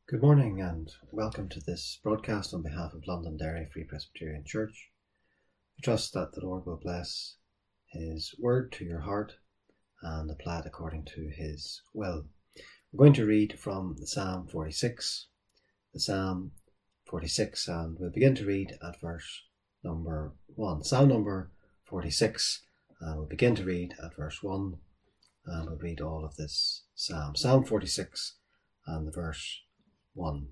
Good morning and welcome to this broadcast on behalf of Londonderry Free Presbyterian Church. We trust that the Lord will bless His word to your heart and apply it according to His will. We're going to read from Psalm 46, and we'll begin to read at verse number 1. Psalm number 46, and we'll begin to read at verse 1, and we'll read all of this psalm. Psalm 46 and the verse 1.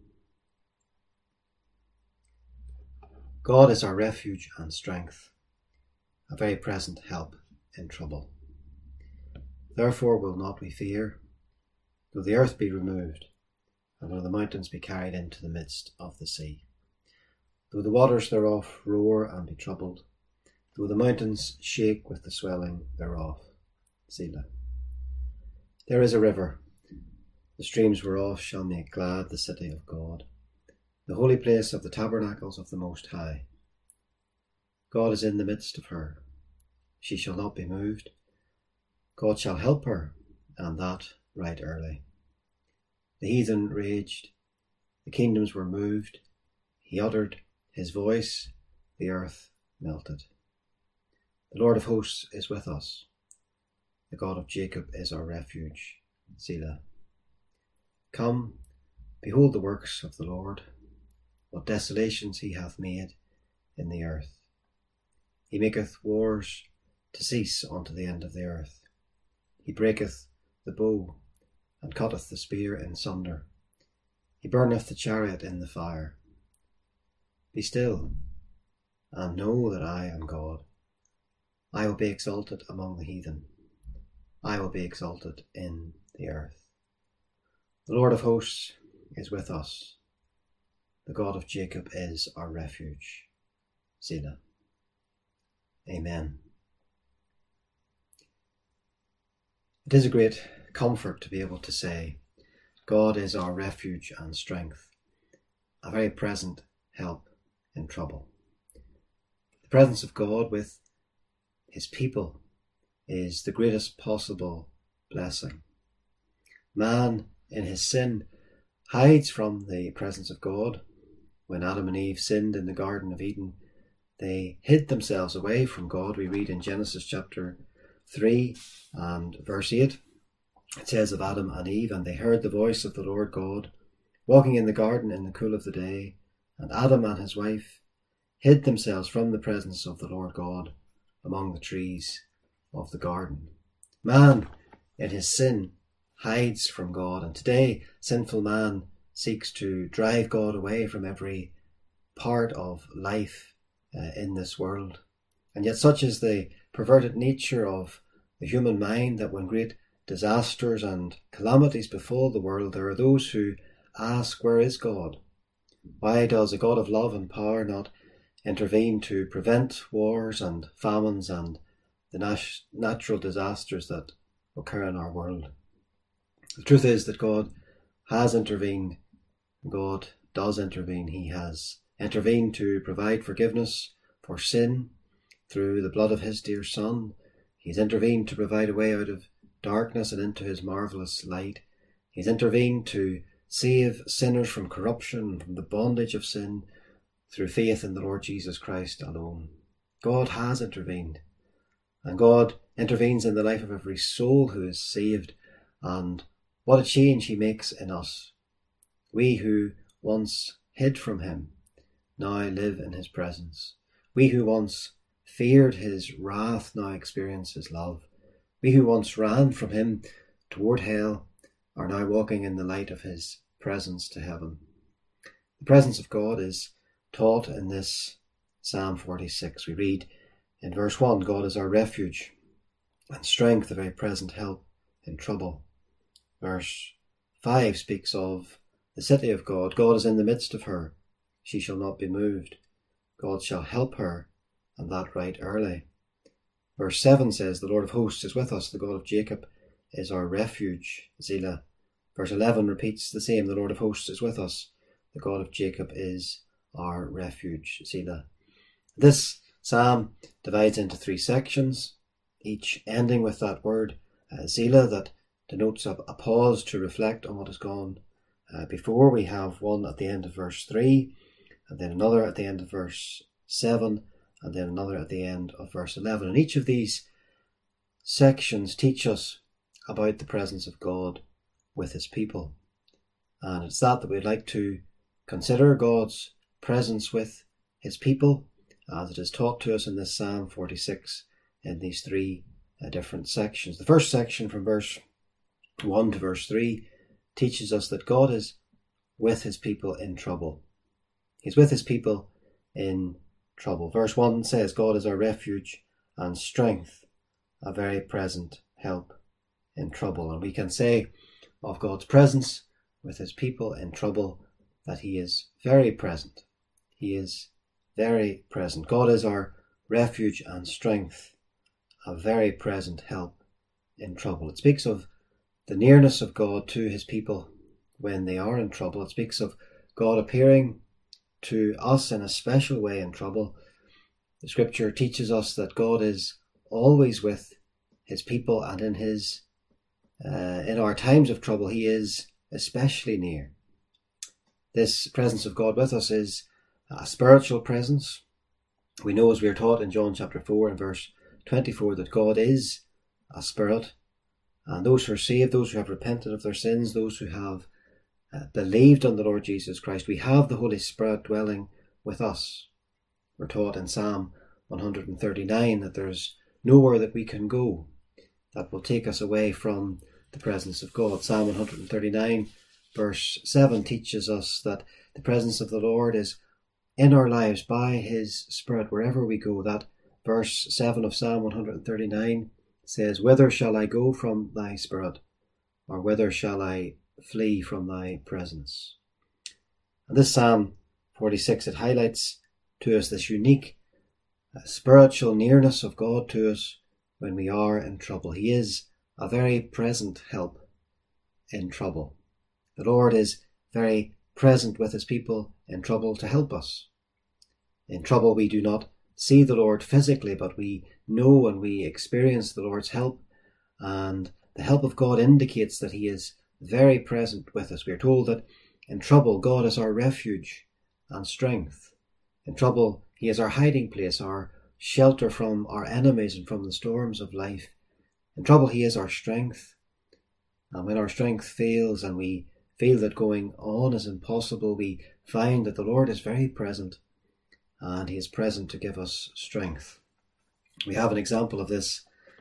God is our refuge and strength, a very present help in trouble. Therefore will not we fear, though the earth be removed, and though the mountains be carried into the midst of the sea. Though the waters thereof roar and be troubled, though the mountains shake with the swelling thereof. Selah. There is a river, the streams whereof shall make glad the city of God, the holy place of the tabernacles of the Most High. God is in the midst of her. She shall not be moved. God shall help her, and that right early. The heathen raged, the kingdoms were moved. He uttered his voice, the earth melted. The Lord of hosts is with us. The God of Jacob is our refuge. Selah. Come, behold the works of the Lord, what desolations he hath made in the earth. He maketh wars to cease unto the end of the earth. He breaketh the bow, and cutteth the spear in sunder. He burneth the chariot in the fire. Be still, and know that I am God. I will be exalted among the heathen. I will be exalted in the earth. The Lord of hosts is with us. The God of Jacob is our refuge. Selah. Amen. It is a great comfort to be able to say, God is our refuge and strength, a very present help in trouble. The presence of God with His people is the greatest possible blessing. Man, in his sin, hides from the presence of God. When Adam and Eve sinned in the Garden of Eden, they hid themselves away from God. We read in Genesis chapter 3 and verse 8, it says of Adam and Eve, and they heard the voice of the Lord God, walking in the garden in the cool of the day, and Adam and his wife hid themselves from the presence of the Lord God among the trees of the garden. Man, in his sin, hides from God, and today sinful man seeks to drive God away from every part of life in this world. And yet such is the perverted nature of the human mind that when great disasters and calamities befall the world, there are those who ask, where is God? Why does a God of love and power not intervene to prevent wars and famines and the natural disasters that occur in our world? The truth is that God has intervened. God does intervene. He has intervened to provide forgiveness for sin through the blood of His dear Son. He's intervened to provide a way out of darkness and into His marvellous light. He's intervened to save sinners from corruption, from the bondage of sin, through faith in the Lord Jesus Christ alone. God has intervened, and God intervenes in the life of every soul who is saved, and what a change He makes in us. We who once hid from Him now live in His presence. We who once feared His wrath now experience His love. We who once ran from Him toward hell are now walking in the light of His presence to heaven. The presence of God is taught in this Psalm 46. We read in verse 1, God is our refuge and strength, a very present help in trouble. Verse 5 speaks of the city of God. God is in the midst of her. She shall not be moved. God shall help her, and that right early. Verse 7 says, the Lord of hosts is with us. The God of Jacob is our refuge. Selah. Verse 11 repeats the same. The Lord of hosts is with us. The God of Jacob is our refuge. Selah. This psalm divides into 3 sections, each ending with that word, Selah, that denotes a pause to reflect on what has gone before. We have one at the end of verse 3, and then another at the end of verse 7, and then another at the end of verse 11. And each of these sections teach us about the presence of God with his people. And it's that we'd like to consider, God's presence with his people, as it is taught to us in this Psalm 46 in these three different sections. The first section from verse 1 to verse 3 teaches us that God is with his people in trouble. He's with his people in trouble. Verse 1 says, God is our refuge and strength, a very present help in trouble. And we can say of God's presence with his people in trouble that he is very present. He is very present. God is our refuge and strength, a very present help in trouble. It speaks of the nearness of God to his people when they are in trouble. It speaks of God appearing to us in a special way in trouble. The scripture teaches us that God is always with his people, and in our times of trouble he is especially near. This presence of God with us is a spiritual presence. We know, as we are taught in John chapter 4 and verse 24, that God is a spirit, and those who are saved, those who have repented of their sins, those who have believed on the Lord Jesus Christ, we have the Holy Spirit dwelling with us. We're taught in Psalm 139 that there's nowhere that we can go that will take us away from the presence of God. Psalm 139 verse 7 teaches us that the presence of the Lord is in our lives by his Spirit wherever we go. That verse 7 of Psalm 139 says, whither shall I go from thy Spirit, or whither shall I flee from thy presence? And this Psalm 46, it highlights to us this unique spiritual nearness of God to us when we are in trouble. He is a very present help in trouble. The Lord is very present with his people in trouble to help us. In trouble we do not see the Lord physically, but we know and we experience the Lord's help, and the help of God indicates that he is very present with us. We are told that in trouble God is our refuge and strength. In trouble he is our hiding place, our shelter from our enemies and from the storms of life. In trouble he is our strength. And when our strength fails and we feel that going on is impossible, we find that the Lord is very present, and he is present to give us strength. We have an example of this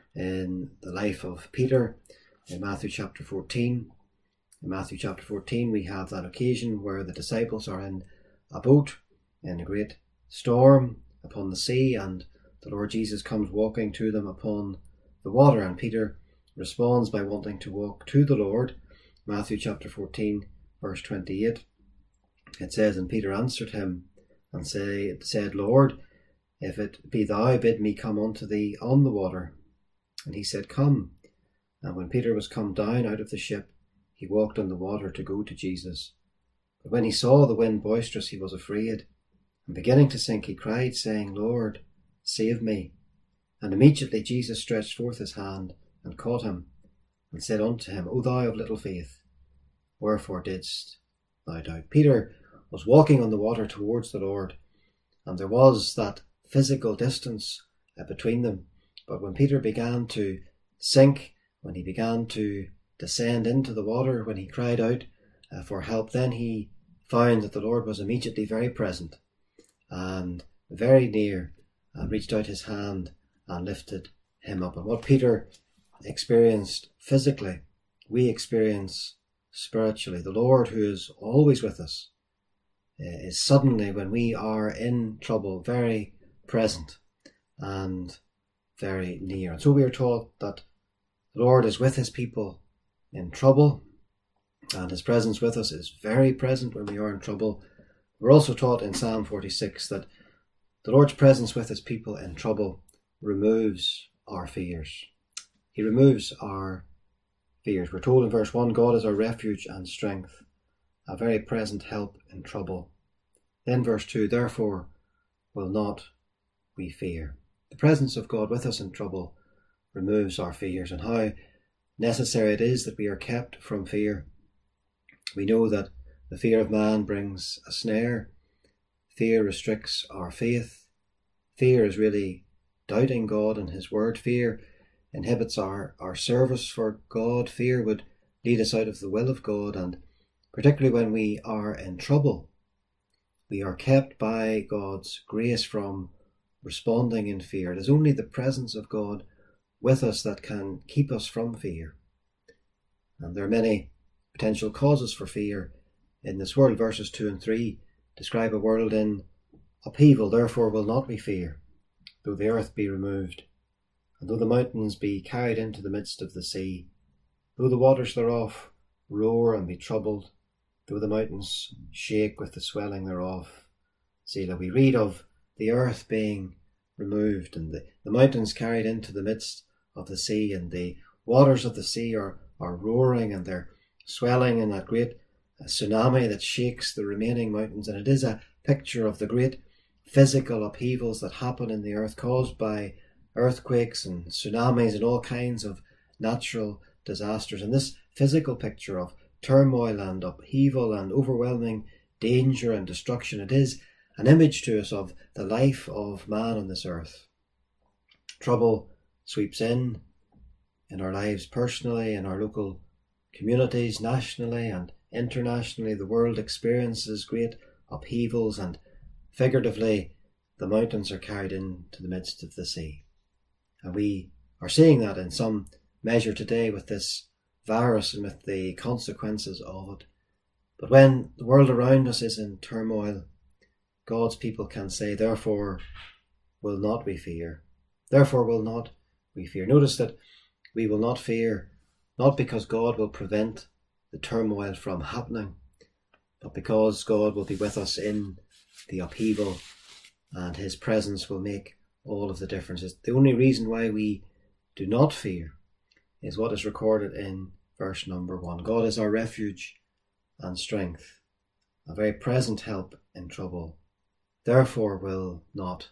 in the life of Peter in Matthew chapter 14. In Matthew chapter 14 we have that occasion where the disciples are in a boat in a great storm upon the sea, and the Lord Jesus comes walking to them upon the water, and Peter responds by wanting to walk to the Lord. Matthew chapter 14 verse 28, it says, and Peter answered him and said, Lord, if it be thou, bid me come unto thee on the water. And he said, come. And when Peter was come down out of the ship, he walked on the water to go to Jesus. But when he saw the wind boisterous, he was afraid, and beginning to sink, he cried, saying, Lord, save me. And immediately Jesus stretched forth his hand and caught him, and said unto him, O thou of little faith, wherefore didst thou doubt? Peter was walking on the water towards the Lord, and there was that physical distance between them. But when Peter began to sink, when he began to descend into the water, when he cried out for help, then he found that the Lord was immediately very present and very near, and reached out his hand and lifted him up. And what Peter experienced physically, we experience spiritually. The Lord, who is always with us, is suddenly, when we are in trouble, very present and very near. And so we are taught that the Lord is with his people in trouble, and his presence with us is very present when we are in trouble. We're also taught in Psalm 46 that the Lord's presence with his people in trouble removes our fears. He removes our fears. We're told in verse 1, God is our refuge and strength, a very present help in trouble. Then verse 2, therefore will not we fear. The presence of God with us in trouble removes our fears, and how necessary it is that we are kept from fear. We know that The fear of man brings a snare. Fear restricts our faith. Fear is really doubting God and his word. Fear inhibits our service for God. Fear would lead us out of the will of God, and particularly when we are in trouble, we are kept by God's grace from responding in fear. It is only the presence of God with us that can keep us from fear. And there are many potential causes for fear in this world. Verses 2 and 3 describe a world in upheaval. Therefore will not we fear, though the earth be removed, and though the mountains be carried into the midst of the sea, though the waters thereof roar and be troubled, though the mountains shake with the swelling thereof. Selah. We read of the earth being removed and the mountains carried into the midst of the sea, and the waters of the sea are roaring and they're swelling in that great tsunami that shakes the remaining mountains. And it is a picture of the great physical upheavals that happen in the earth, caused by earthquakes and tsunamis and all kinds of natural disasters. And this physical picture of turmoil and upheaval and overwhelming danger and destruction, it is an image to us of the life of man on this earth. Trouble sweeps in our lives personally, in our local communities, nationally and internationally. The world experiences great upheavals, and figuratively the mountains are carried into the midst of the sea. And we are seeing that in some measure today with this virus and with the consequences of it. But when the world around us is in turmoil, God's people can say, therefore will not we fear. Therefore will not we fear. Notice that we will not fear, not because God will prevent the turmoil from happening, but because God will be with us in the upheaval, and his presence will make all of the differences. The only reason why we do not fear is what is recorded in verse number 1. God is our refuge and strength, a very present help in trouble. Therefore will not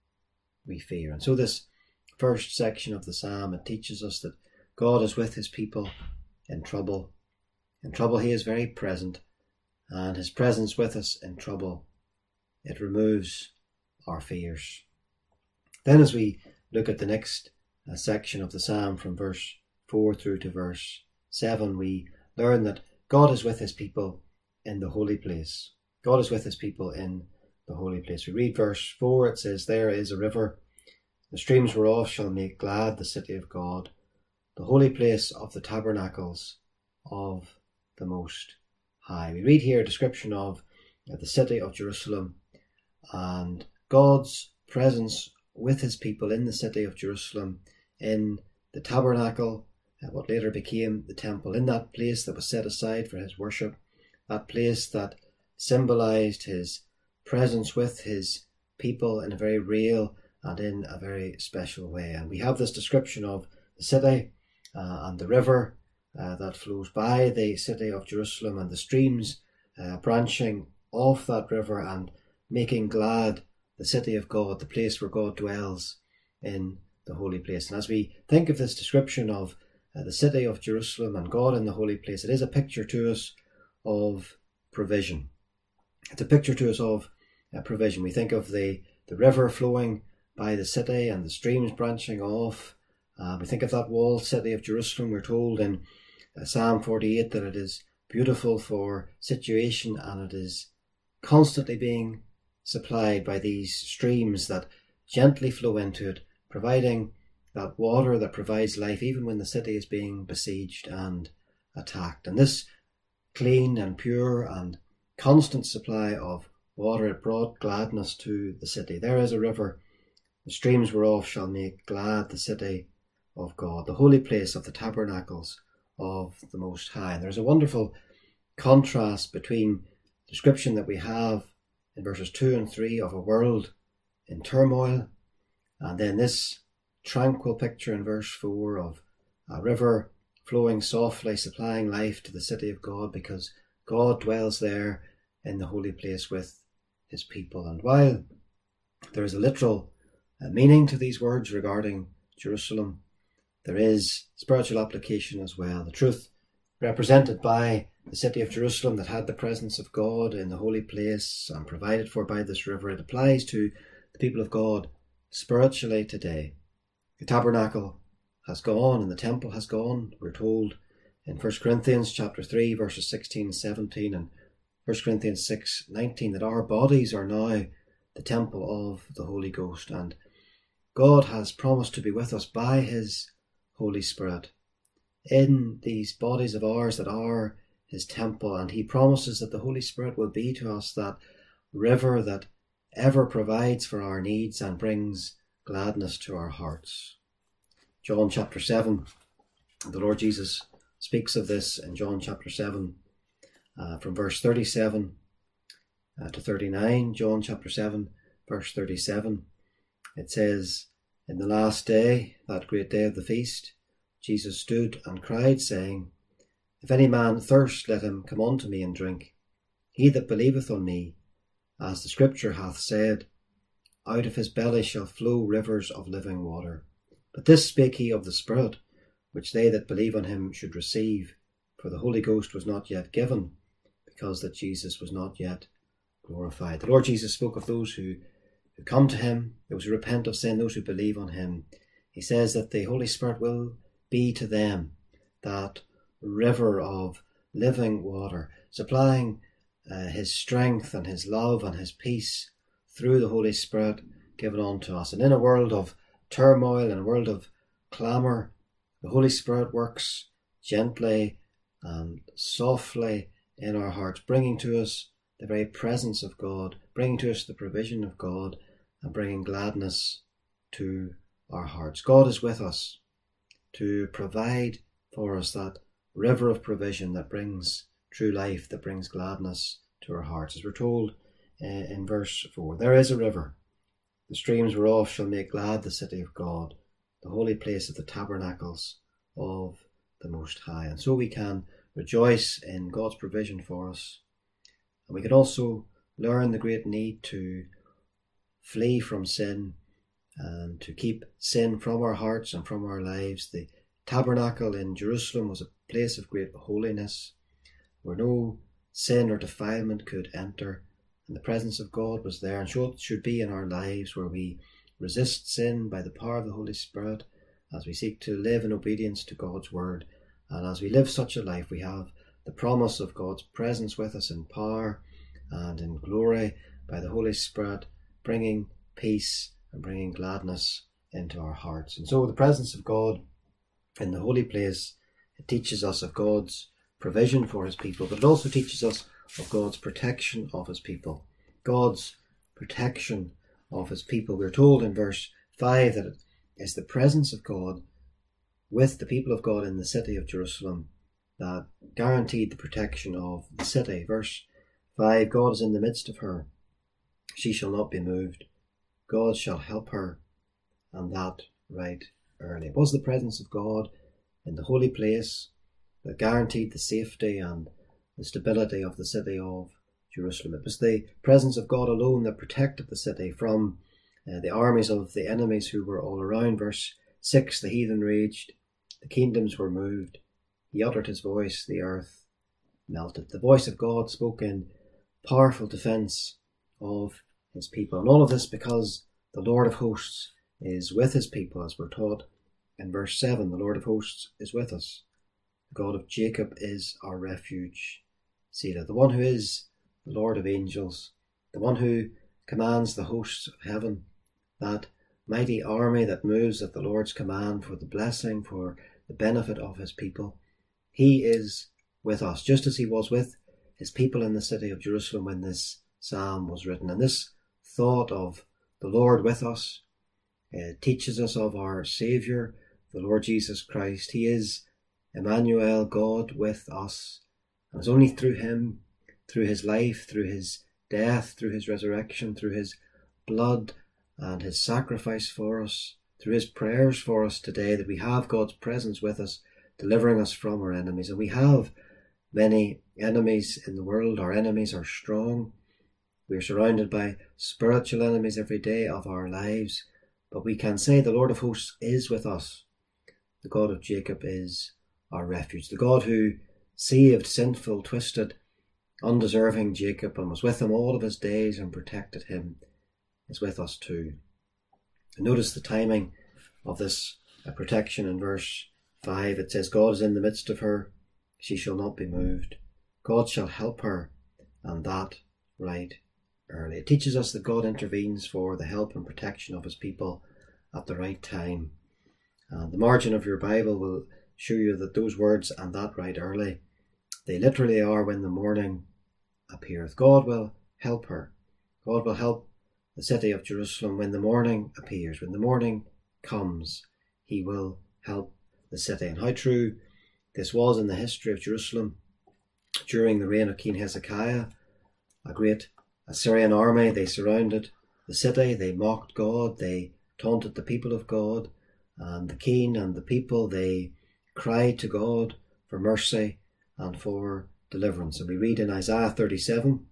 we fear. And so this first section of the psalm, it teaches us that God is with his people in trouble. In trouble he is very present, and his presence with us in trouble, it removes our fears. Then as we look at the next section of the psalm from verse 4 through to verse 7, we learn that God is with his people in the holy place. God is with his people in the holy place. We read verse 4, it says, there is a river, the streams whereof shall make glad the city of God, the holy place of the tabernacles of the Most High. We read here a description of the city of Jerusalem and God's presence with his people in the city of Jerusalem, in the tabernacle, what later became the temple, in that place that was set aside for his worship, that place that symbolized his presence with his people in a very real and in a very special way. And we have this description of the city and the river that flows by the city of Jerusalem, and the streams branching off that river and making glad the city of God, the place where God dwells in the holy place. And as we think of this description of the city of Jerusalem and God in the holy place, it is a picture to us of provision. It's a picture to us of provision. We think of the river flowing by the city and the streams branching off. We think of that walled city of Jerusalem. We're told in Psalm 48 that it is beautiful for situation, and it is constantly being supplied by these streams that gently flow into it, providing that water that provides life even when the city is being besieged and attacked. And this clean and pure and constant supply of water, it brought gladness to the city. There is a river, the streams whereof shall make glad the city of God, the holy place of the tabernacles of the Most High. And there's a wonderful contrast between the description that we have in verses 2 and 3 of a world in turmoil, and then this tranquil picture in verse 4 of a river flowing softly, supplying life to the city of God, because God dwells there in the holy place with his people. And while there is a literal meaning to these words regarding Jerusalem, there is spiritual application as well. The truth represented by the city of Jerusalem that had the presence of God in the holy place and provided for by this river, it applies to the people of God spiritually today. The tabernacle has gone and the temple has gone. We're told in 1 Corinthians chapter 3 verses 16 and 17 and 1 Corinthians 6:19 that our bodies are now the temple of the Holy Ghost, and God has promised to be with us by his Holy Spirit in these bodies of ours that are his temple, and he promises that the Holy Spirit will be to us that river that ever provides for our needs and brings gladness to our hearts. John chapter 7, the Lord Jesus speaks of this in John chapter 7 from verse 37 to 39. John chapter 7 verse 37, it says, "In the last day, that great day of the feast, Jesus stood and cried, saying, If any man thirst, let him come unto me and drink. He that believeth on me, as the scripture hath said, out of his belly shall flow rivers of living water. But this spake he of the Spirit, which they that believe on him should receive, for the Holy Ghost was not yet given, because that Jesus was not yet glorified." The Lord Jesus spoke of those who come to him, those who repent of sin, those who believe on him. He says that the Holy Spirit will be to them that river of living water, supplying his strength and his love and his peace through the Holy Spirit given unto us. And in a world of turmoil, in a world of clamour, the Holy Spirit works gently and softly in our hearts, bringing to us the very presence of God, bringing to us the provision of God, and bringing gladness to our hearts. God is with us to provide for us that river of provision that brings true life, that brings gladness to our hearts. As we're told in verse 4, "There is a river, the streams whereof shall make glad the city of God, the holy place of the tabernacles of the Most High." And so we can rejoice in God's provision for us. And we can also learn the great need to flee from sin and to keep sin from our hearts and from our lives. The tabernacle in Jerusalem was a place of great holiness where no sin or defilement could enter, and the presence of God was there, and so it should be in our lives, where we resist sin by the power of the Holy Spirit as we seek to live in obedience to God's word. And as we live such a life, we have the promise of God's presence with us in power and in glory by the Holy Spirit, bringing peace and bringing gladness into our hearts. And so the presence of God in the holy place, it teaches us of God's provision for his people, but it also teaches us of God's protection of his people. God's protection of his people. We're told in verse 5 that it is the presence of God with the people of God in the city of Jerusalem that guaranteed the protection of the city. Verse 5, "God is in the midst of her. She shall not be moved. God shall help her, and that right early." It was the presence of God in the holy place that guaranteed the safety and the stability of the city of Jerusalem. It was the presence of God alone that protected the city from the armies of the enemies who were all around. Verse 6, "The heathen raged, the kingdoms were moved. He uttered his voice, the earth melted." The voice of God spoke in powerful defence of his people. And all of this because the Lord of hosts is with his people, as we're taught in verse 7. The Lord of hosts is with us. The God of Jacob is our refuge. Selah. The one who is the Lord of angels, the one who commands the hosts of heaven, that mighty army that moves at the Lord's command for the blessing, for the benefit of his people. He is with us, just as he was with his people in the city of Jerusalem when this psalm was written. And this thought of the Lord with us teaches us of our Saviour, the Lord Jesus Christ. He is Emmanuel, God with us. And it's only through him, through his life, through his death, through his resurrection, through his blood and his sacrifice for us, through his prayers for us today, that we have God's presence with us, delivering us from our enemies. And we have many enemies in the world. Our enemies are strong. We are surrounded by spiritual enemies every day of our lives. But we can say the Lord of hosts is with us. The God of Jacob is our refuge. The God who saved sinful, twisted, undeserving Jacob and was with him all of his days and protected him, is with us too. And notice the timing of this protection in verse 5. It says, God is in the midst of her, she shall not be moved. God shall help her, and that right early. It teaches us that God intervenes for the help and protection of his people at the right time. And the margin of your Bible will show you that those words, and that right early, they literally are when the morning appeareth. God will help her. God will help the city of Jerusalem when the morning appears. When the morning comes, he will help the city. And how true this was in the history of Jerusalem during the reign of King Hezekiah. A great Assyrian army, they surrounded the city, they mocked God, they taunted the people of God, and the king and the people, they cried to God for mercy and for deliverance. And we read in Isaiah 37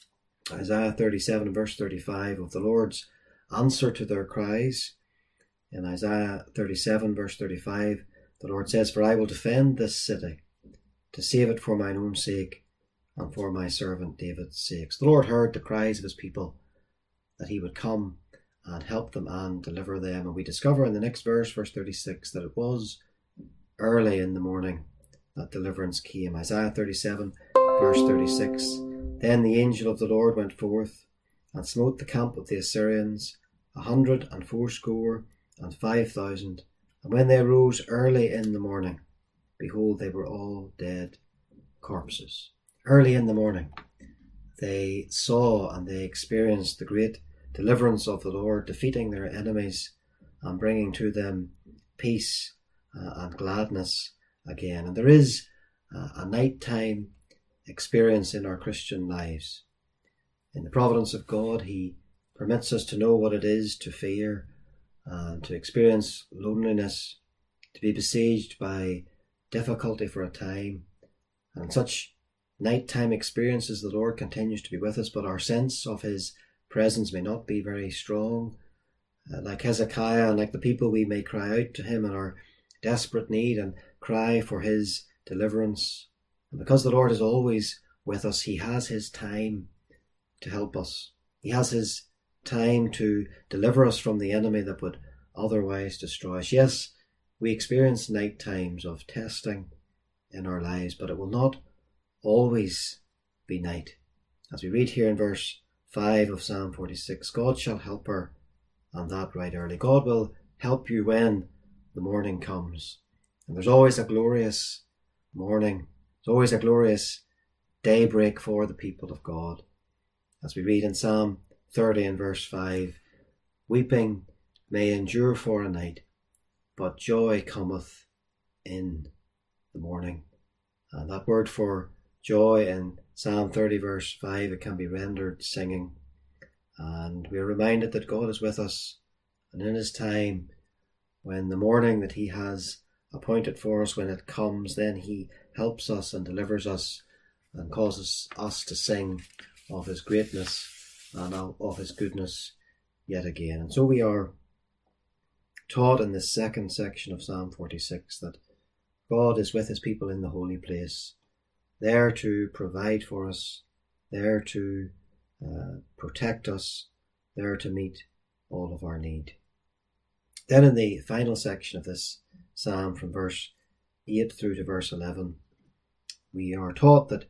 verse 35 of the Lord's answer to their cries. In Isaiah 37 verse 35, the Lord says, For I will defend this city, to save it for mine own sake, and for my servant David's sakes. The Lord heard the cries of his people, that he would come and help them and deliver them. And we discover in the next verse, verse 36, that it was early in the morning that deliverance came. Isaiah 37 verse 36, Then the angel of the Lord went forth, and smote the camp of the Assyrians, 180,500. And when they arose early in the morning, behold, they were all dead corpses. Early in the morning, they saw and they experienced the great deliverance of the Lord, defeating their enemies and bringing to them peace and gladness again. And there is a nighttime experience in our Christian lives. In the providence of God, he permits us to know what it is to fear and to experience loneliness, to be besieged by difficulty for a time. And such nighttime experiences, the Lord continues to be with us, but our sense of his presence may not be very strong. Like Hezekiah and like the people, we may cry out to him in our desperate need and cry for his deliverance. And because the Lord is always with us, he has his time to help us. He has his time to deliver us from the enemy that would otherwise destroy us. Yes, we experience night times of testing in our lives, but it will not always be night. As we read here in verse 5 of Psalm 46, God shall help her, and that right early. God will help you when the morning comes. And there's always a glorious morning. There's always a glorious daybreak for the people of God. As we read in Psalm 30 and verse 5, Weeping may endure for a night, but joy cometh in the morning. And that word for joy in Psalm 30 verse 5, it can be rendered singing. And we are reminded that God is with us, and in his time, when the morning that he has appointed for us, when it comes, then he helps us and delivers us and causes us to sing of his greatness and of his goodness yet again. And so we are taught in this second section of Psalm 46 that God is with his people in the holy place, there to provide for us, there to protect us, there to meet all of our need. Then in the final section of this psalm, from verse 8 through to verse 11, we are taught that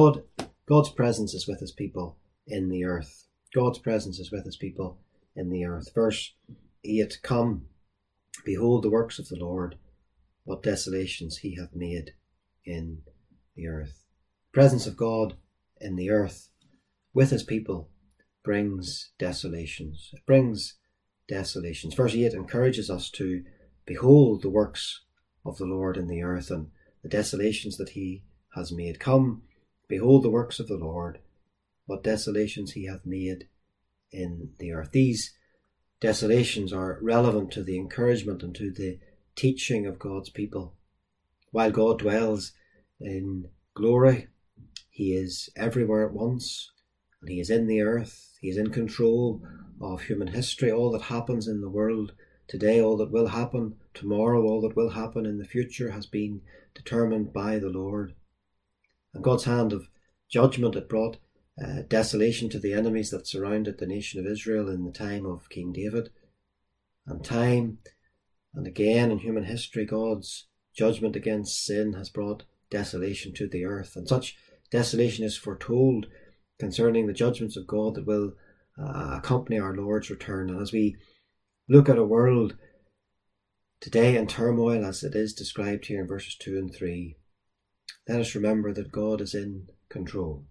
God's presence is with his people in the earth. God's presence is with his people in the earth. Verse 8, Come, behold the works of the Lord, what desolations he hath made in the earth. The presence of God in the earth with his people brings desolations. It brings desolations. Verse 8 encourages us to behold the works of the Lord in the earth and the desolations that he has made. Come, behold the works of the Lord, what desolations he hath made in the earth. These desolations are relevant to the encouragement and to the teaching of God's people. While God dwells in glory, he is everywhere at once, and he is in the earth. He is in control of human history. All that happens in the world today, all that will happen tomorrow, all that will happen in the future has been determined by the Lord. And God's hand of judgment, it brought desolation to the enemies that surrounded the nation of Israel in the time of King David. And time and again in human history, God's judgment against sin has brought desolation to the earth. And such desolation is foretold concerning the judgments of God that will accompany our Lord's return. And as we look at a world today in turmoil, as it is described here in verses 2 and 3, let us remember that God is in control.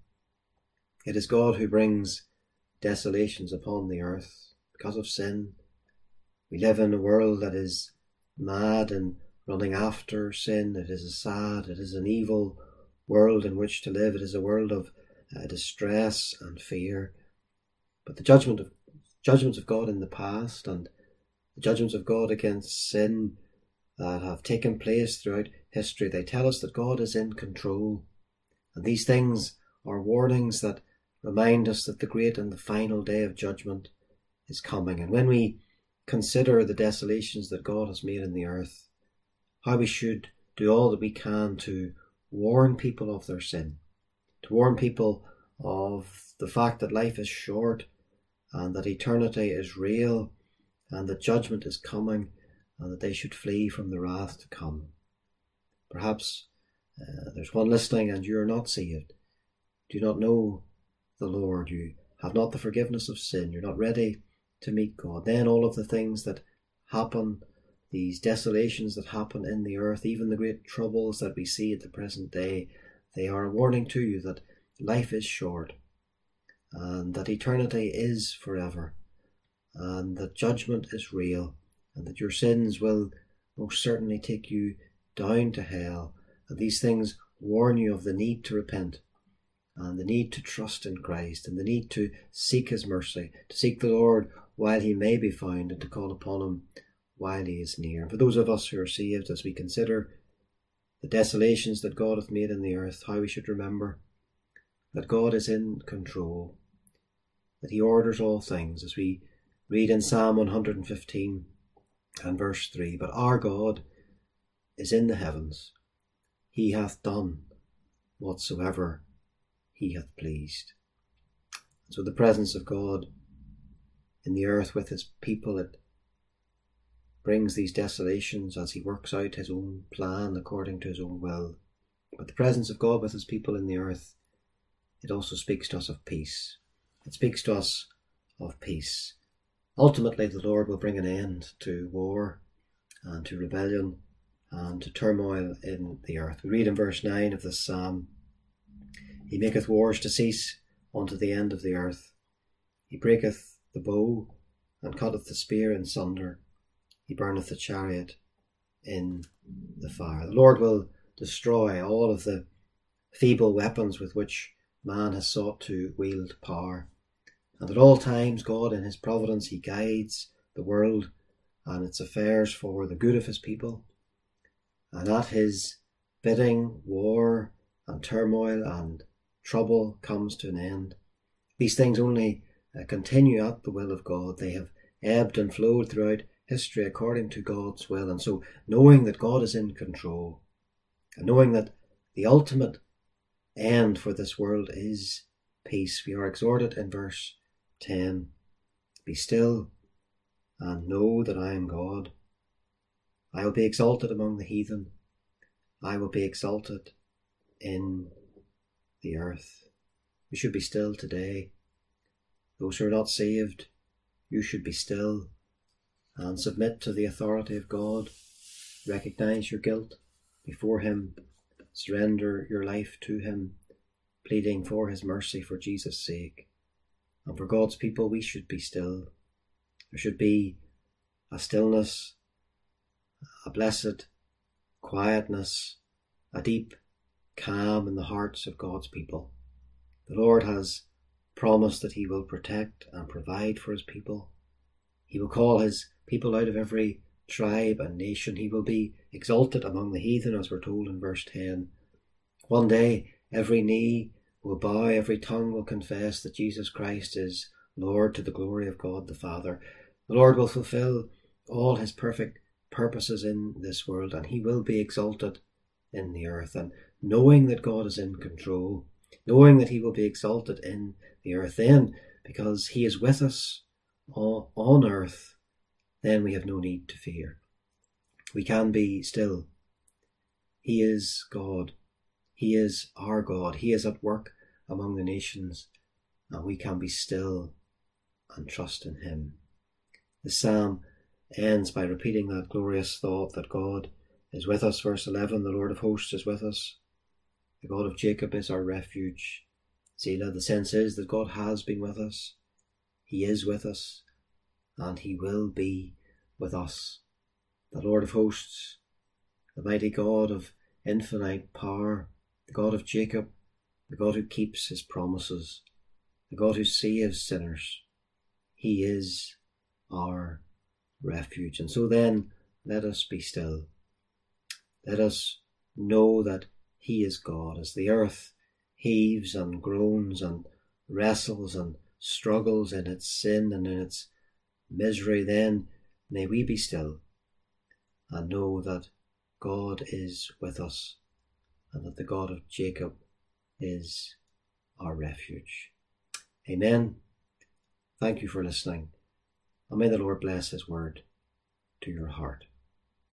It is God who brings desolations upon the earth because of sin. We live in a world that is mad and running after sin. It is a sad, it is an evil world in which to live. It is a world of distress and fear. But the judgments of God in the past and the judgments of God against sin that have taken place throughout history, they tell us that God is in control. And these things are warnings that remind us that the great and the final day of judgment is coming. And when we consider the desolations that God has made in the earth, how we should do all that we can to warn people of their sin, to warn people of the fact that life is short and that eternity is real and that judgment is coming and that they should flee from the wrath to come. Perhaps there's one listening and you are not saved. Do not know the Lord. You have not the forgiveness of sin. You're not ready to meet God. Then all of the things that happen, these desolations that happen in the earth, even the great troubles that we see at the present day, they are a warning to you that life is short and that eternity is forever and that judgment is real and that your sins will most certainly take you down to hell. And these things warn you of the need to repent and the need to trust in Christ and the need to seek his mercy, to seek the Lord while he may be found and to call upon him while he is near. For those of us who are saved, as we consider the desolations that God hath made in the earth, how we should remember that God is in control, that he orders all things, as we read in Psalm 115 and verse 3, but our God is in the heavens. He hath done whatsoever he hath pleased. So the presence of God in the earth with his people, it brings these desolations as he works out his own plan according to his own will. But the presence of God with his people in the earth, it also speaks to us of peace. It speaks to us of peace. Ultimately, the Lord will bring an end to war and to rebellion and to turmoil in the earth. We read in verse 9 of this psalm, he maketh wars to cease unto the end of the earth. He breaketh the bow and cutteth the spear in sunder. He burneth the chariot in the fire. The Lord will destroy all of the feeble weapons with which man has sought to wield power. And at all times, God in his providence, he guides the world and its affairs for the good of his people. And at his bidding, war and turmoil and trouble comes to an end. These things only continue at the will of God. They have ebbed and flowed throughout history according to God's will. And so, knowing that God is in control and knowing that the ultimate end for this world is peace, we are exhorted in verse 10, be still and know that I am God. I will be exalted among the heathen. I will be exalted in the earth. We should be still today. Those who are not saved, you should be still and submit to the authority of God. Recognize your guilt before him. Surrender your life to him, pleading for his mercy for Jesus' sake. And for God's people, we should be still. There should be a stillness, a blessed quietness, a deep calm in the hearts of God's people. The Lord has promised that he will protect and provide for his people. He will call his people out of every tribe and nation. He will be exalted among the heathen, as we're told in verse 10. One day, every knee will bow, every tongue will confess that Jesus Christ is Lord, to the glory of God the Father. The Lord will fulfill all his perfect purposes in this world, and he will be exalted in the earth. And knowing that God is in control, knowing that he will be exalted in the earth. Then, because he is with us on earth, then we have no need to fear. We can be still. He is God. He is our God. He is at work among the nations, and we can be still and trust in him. The psalm ends by repeating that glorious thought that God is with us. Verse 11, the Lord of hosts is with us. The God of Jacob is our refuge. Selah, the sense is that God has been with us. He is with us, and he will be with us. The Lord of hosts, the mighty God of infinite power, the God of Jacob, the God who keeps his promises, the God who saves sinners. He is our refuge. And so then, let us be still. Let us know that he is God. As the earth heaves and groans and wrestles and struggles in its sin and in its misery, then may we be still and know that God is with us and that the God of Jacob is our refuge. Amen. Thank you for listening, and may the Lord bless his word to your heart.